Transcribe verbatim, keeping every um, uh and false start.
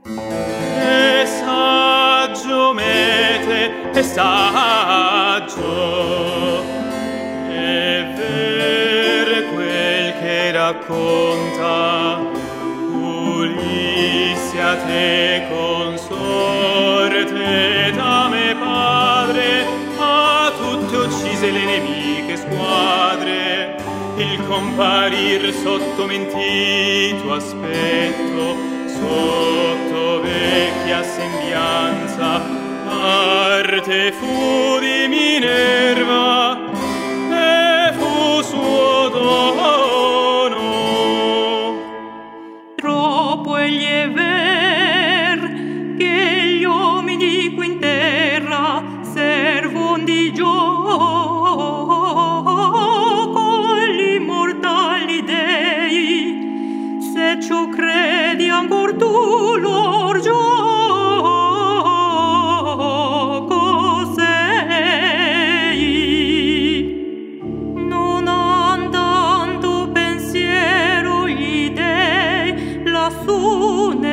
E saggio mete, e saggio, è vero quel che racconta Ulisse a te consorte da me padre, a tutte uccise le nemiche squadre, il comparir sotto mentito aspetto, sotto vecchia sembianza, parte fu di Minerva e fu suo dono. Troppo egli è ver che gli uomini qui in terra servon di gioco l'immortali dei, se ciò credi ancor tu lor gioco sei. Non han tanto pensiero gli dei lassù